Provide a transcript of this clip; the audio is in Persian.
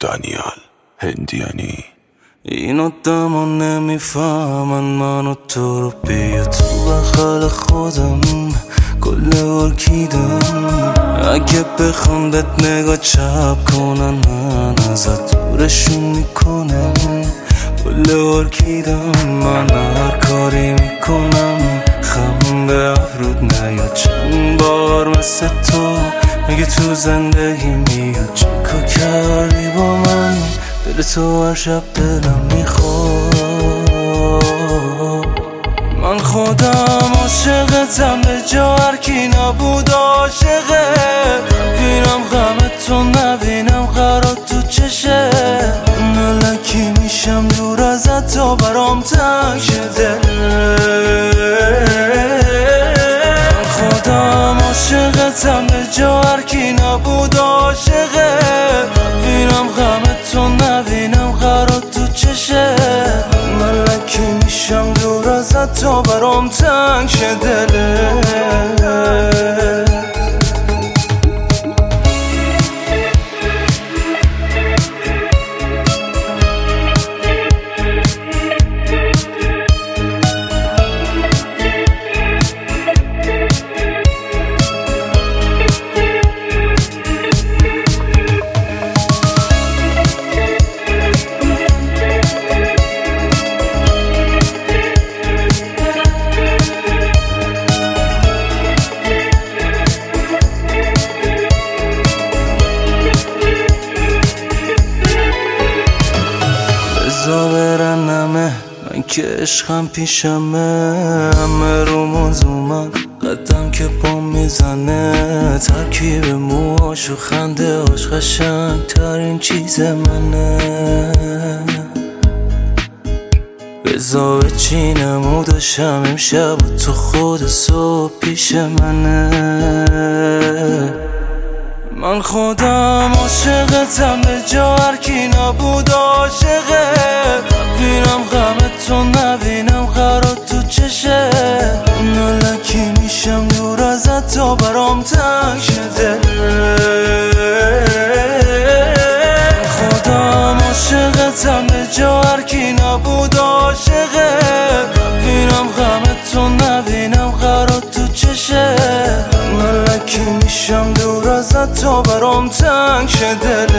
دانیال هندیانی. این آدما نمیفهمن من و تو رو، بیا تو بخل خودم کل ارکیدم. اگه بخوام بهت نگاه چپ کنن من ازت دورشون میکنم، کل ارکیدم. من هر کاری میکنم خم به افرود نیاد. چند بار مثل تو مگه تو زندگی میاد؟ چیکار کردی با من؟ دل تو هر شب دلم میخواد. من خودم عاشقتم به جا هر کی نبود عاشقه. ببینم غمتو نبینم قرار تو چشه. نلکی میشم دور ازت تا برام تنگ شده. من خودم عاشقتم به جا هر کی نبود عاشقه. ببینم غمتو نبینم قرار تو چشه. ملکی میشم دور ازت تا برام تنگ شه دله. بزا برنمه من که عشقم پیشمه. همه رو موضوع قدم که پام میزنه. ترکیب موهاش و خنده هاش قشنگ ترین چیز منه. بزا بچینم و داشتم امشب تو خود صبح پیش منه. من خودم عاشقتم به جا هر کی نبود عاشقه. ببینم غمتو نبینم قرار تو چشه. نلکی میشم دور ازت تا برام تنگ شده. من خودم عاشقتم به جا هر کی نبود عاشقه. ببینم غمتو نبینم قرار تو چشه. ملکی میشم دور ازت تا برام تنگ شده.